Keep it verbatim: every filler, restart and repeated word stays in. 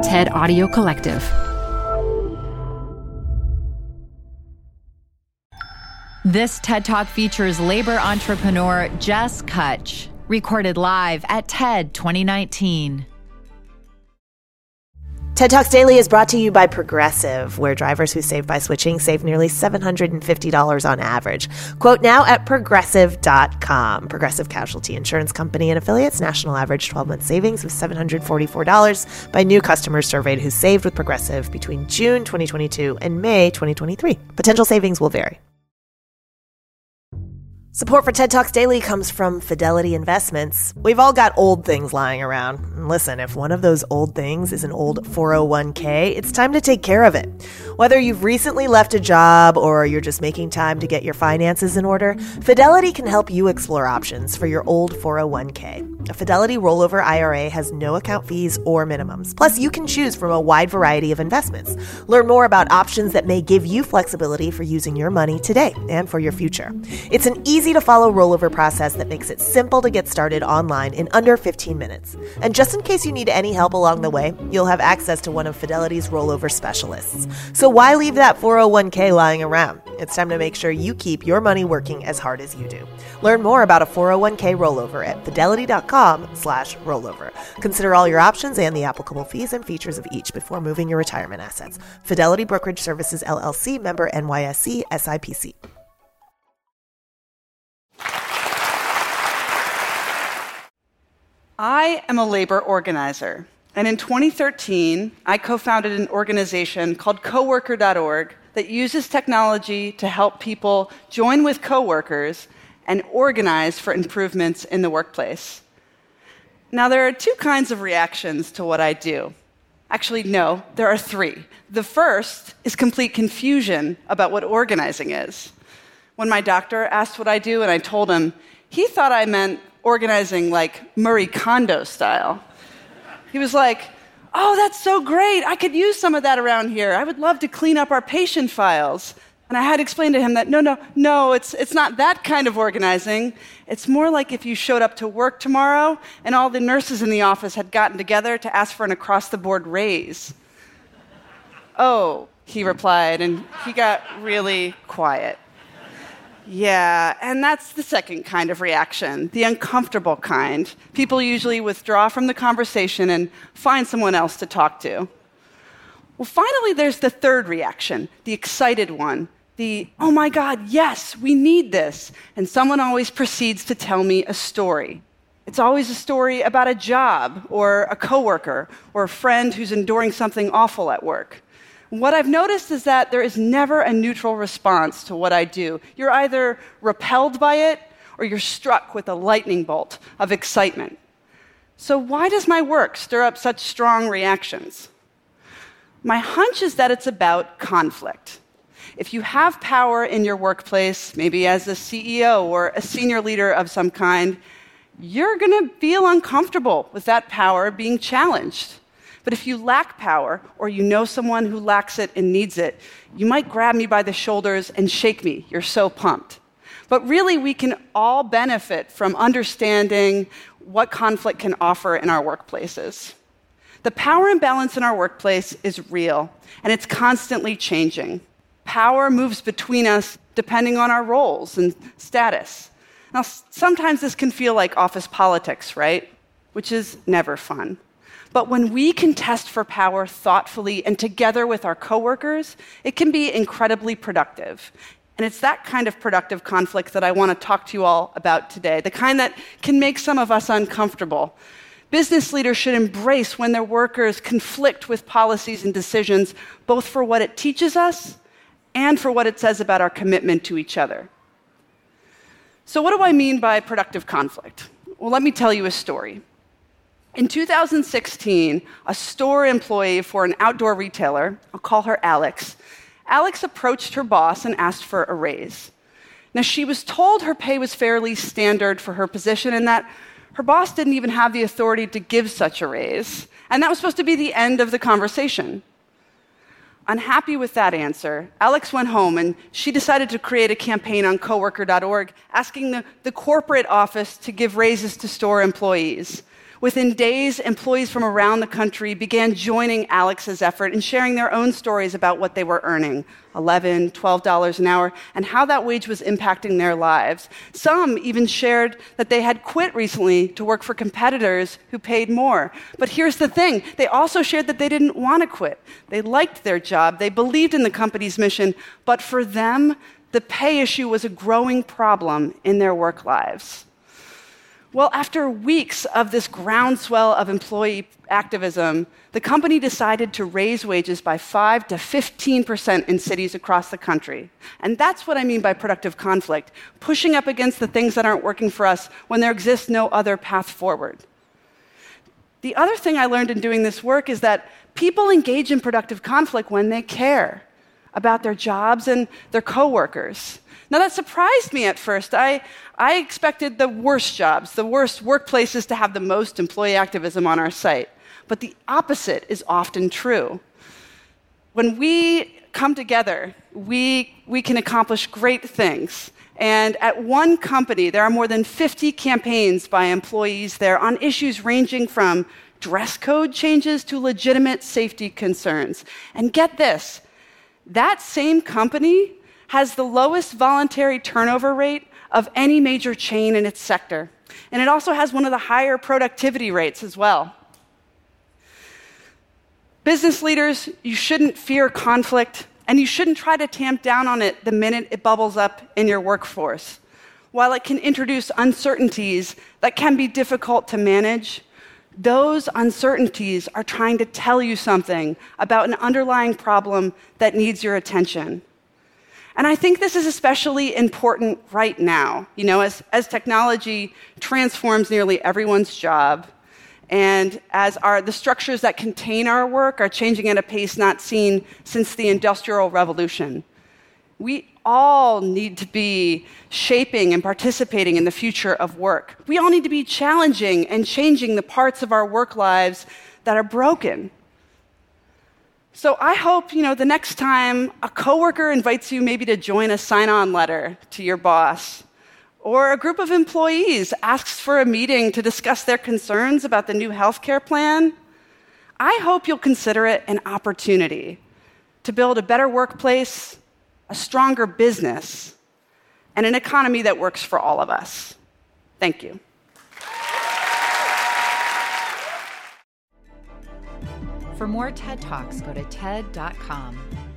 TED Audio Collective. This TED Talk features labor entrepreneur Jess Kutch, recorded live at TED twenty nineteen. TED Talks Daily is brought to you by Progressive, where drivers who save by switching save nearly seven hundred fifty dollars on average. Quote now at progressive dot com. Progressive Casualty Insurance Company and affiliates. National average twelve-month savings of seven hundred forty-four dollars by new customers surveyed who saved with Progressive between June twenty twenty-two and May twenty twenty-three. Potential savings will vary. Support for TED Talks Daily comes from Fidelity Investments. We've all got old things lying around. And listen, if one of those old things is an old four oh one k, it's time to take care of it. Whether you've recently left a job or you're just making time to get your finances in order, Fidelity can help you explore options for your old four oh one k. A Fidelity rollover I R A has no account fees or minimums. Plus, you can choose from a wide variety of investments. Learn more about options that may give you flexibility for using your money today and for your future. It's an easy to follow rollover process that makes it simple to get started online in under fifteen minutes. And just in case you need any help along the way, you'll have access to one of Fidelity's rollover specialists. So why leave that four oh one k lying around? It's time to make sure you keep your money working as hard as you do. Learn more about a four oh one k rollover at fidelity dot com slash rollover. Consider all your options and the applicable fees and features of each before moving your retirement assets. Fidelity Brokerage Services, L L C, member N Y S E, S I P C. I am a labor organizer, and in twenty thirteen, I co-founded an organization called coworker dot org that uses technology to help people join with coworkers and organize for improvements in the workplace. Now, there are two kinds of reactions to what I do. Actually, no, there are three. The first is complete confusion about what organizing is. When my doctor asked what I do and I told him, he thought I meant organizing like Marie Kondo style. He was like, oh, that's so great. I could use some of that around here. I would love to clean up our patient files. And I had to explain to him that, no, no, no, it's, it's not that kind of organizing. It's more like if you showed up to work tomorrow and all the nurses in the office had gotten together to ask for an across-the-board raise. Oh, he replied, and he got really quiet. Yeah, and that's the second kind of reaction, the uncomfortable kind. People usually withdraw from the conversation and find someone else to talk to. Well, finally, there's the third reaction, the excited one, the, oh my God, yes, we need this. And someone always proceeds to tell me a story. It's always a story about a job or a coworker or a friend who's enduring something awful at work. What I've noticed is that there is never a neutral response to what I do. You're either repelled by it or you're struck with a lightning bolt of excitement. So why does my work stir up such strong reactions? My hunch is that it's about conflict. If you have power in your workplace, maybe as a C E O or a senior leader of some kind, you're going to feel uncomfortable with that power being challenged. But if you lack power, or you know someone who lacks it and needs it, you might grab me by the shoulders and shake me. You're so pumped. But really, we can all benefit from understanding what conflict can offer in our workplaces. The power imbalance in our workplace is real, and it's constantly changing. Power moves between us depending on our roles and status. Now, sometimes this can feel like office politics, right? Which is never fun. But when we contest for power thoughtfully and together with our coworkers, it can be incredibly productive. And it's that kind of productive conflict that I want to talk to you all about today, the kind that can make some of us uncomfortable. Business leaders should embrace when their workers conflict with policies and decisions, both for what it teaches us and for what it says about our commitment to each other. So what do I mean by productive conflict? Well, let me tell you a story. In two thousand sixteen, a store employee for an outdoor retailer, I'll call her Alex, Alex approached her boss and asked for a raise. Now, she was told her pay was fairly standard for her position and that her boss didn't even have the authority to give such a raise, and that was supposed to be the end of the conversation. Unhappy with that answer, Alex went home and she decided to create a campaign on coworker dot org asking the, the corporate office to give raises to store employees. Within days, employees from around the country began joining Alex's effort and sharing their own stories about what they were earning, eleven dollars, twelve dollars an hour, and how that wage was impacting their lives. Some even shared that they had quit recently to work for competitors who paid more. But here's the thing, they also shared that they didn't want to quit. They liked their job, they believed in the company's mission, but for them, the pay issue was a growing problem in their work lives. Well, after weeks of this groundswell of employee activism, the company decided to raise wages by five to fifteen percent in cities across the country. And that's what I mean by productive conflict, pushing up against the things that aren't working for us when there exists no other path forward. The other thing I learned in doing this work is that people engage in productive conflict when they care about their jobs and their coworkers. Now, that surprised me at first. I, I expected the worst jobs, the worst workplaces to have the most employee activism on our site. But the opposite is often true. When we come together, we, we can accomplish great things. And at one company, there are more than fifty campaigns by employees there on issues ranging from dress code changes to legitimate safety concerns. And get this, that same company has the lowest voluntary turnover rate of any major chain in its sector. And it also has one of the higher productivity rates as well. Business leaders, you shouldn't fear conflict, and you shouldn't try to tamp down on it the minute it bubbles up in your workforce. While it can introduce uncertainties that can be difficult to manage, those uncertainties are trying to tell you something about an underlying problem that needs your attention. And I think this is especially important right now, you know, as, as technology transforms nearly everyone's job, and as our, the structures that contain our work are changing at a pace not seen since the Industrial Revolution. We all need to be shaping and participating in the future of work. We all need to be challenging and changing the parts of our work lives that are broken. So I hope, you know, the next time a coworker invites you maybe to join a sign-on letter to your boss, or a group of employees asks for a meeting to discuss their concerns about the new healthcare plan, I hope you'll consider it an opportunity to build a better workplace, a stronger business, and an economy that works for all of us. Thank you. For more TED Talks, go to T E D dot com.